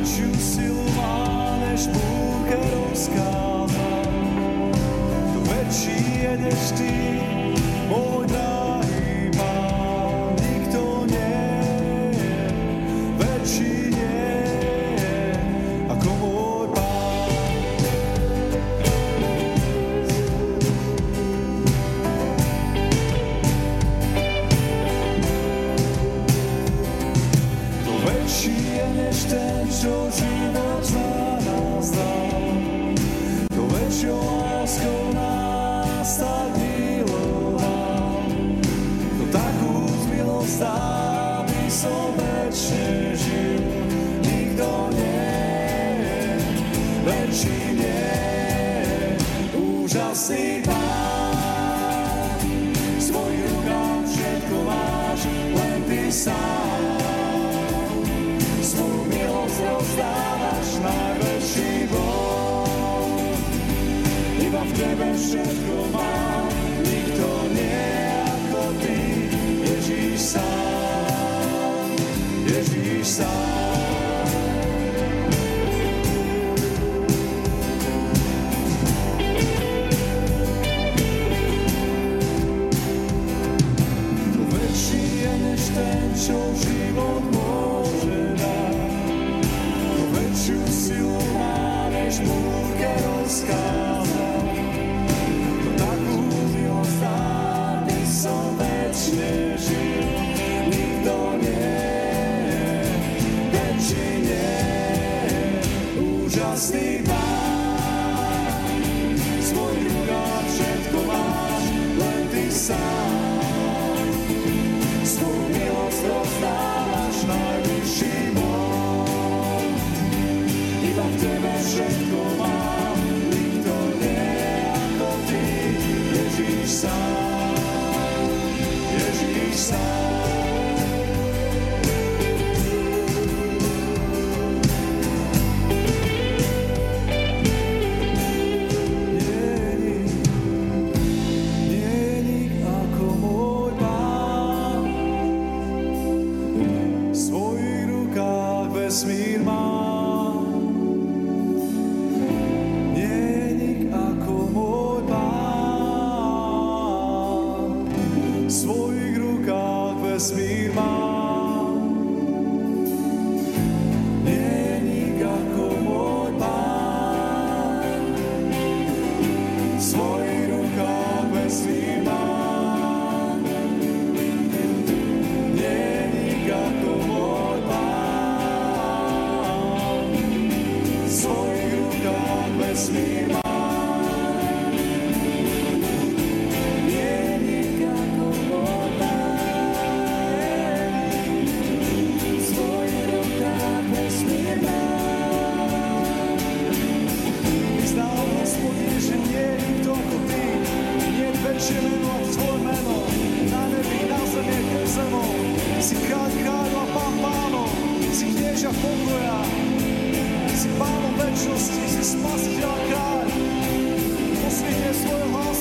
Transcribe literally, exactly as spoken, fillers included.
väčšiu silu má, než búrke rozkázal. To väčší je než ty, môj drahý Pán. Nikto nie je, väčší nie je, ako môj Pán. To väčší je než ten, čo život za nás dal. To väčšou láskou nás tak miloval. To takú milosť dá, aby som večne žil. Nikto nie je, väčší nie je, úžasný Pán. V svojich rukách všetko máš, len ty sám. Svoju milosť rozdávaš, najväčší Boh. Iba v tebe všetko mám, nikto nie ako ty, Ježíš sám, Ježíš sám. To väčší je než ten, čo život môže dať. To väčšiu silu má, než búrke rozkázal. To takú milosť dá, aby som večne žil. Nikto nie je, väčší nie je, úžasný Pán. V svojich rukách všetko máš, len ty sám. Svoju milosť rozdávaš, najvyšší Boh. Iba v tebe všetko mám, nikto nie ako ty, Ježíš sám, Ježíš sám. Nie nik, nie nik ako môj Pán. V svojich rukách vesmír mám. Nie nik ako môj Pán. V svojich rukách vesmír mám. Nie nik ako môj Pán. V svojich rukách vesmír mám. Nie nik ako môj Pán. V svojich rukách vesmír mám. Nie nik ako môj Pán. V svojich rukách vesmír mám. Vyznal Hospodine, že nie je nikto ako ty. Nie je väčšie meno ako tvoje meno. Na nebi, na zemi, pod zemou. Si kráľ kráľov a pán pánov. Si knieža pokoja. Si pánom večnosti, si spasiteľ a kráľ. Posvihne svoj hlas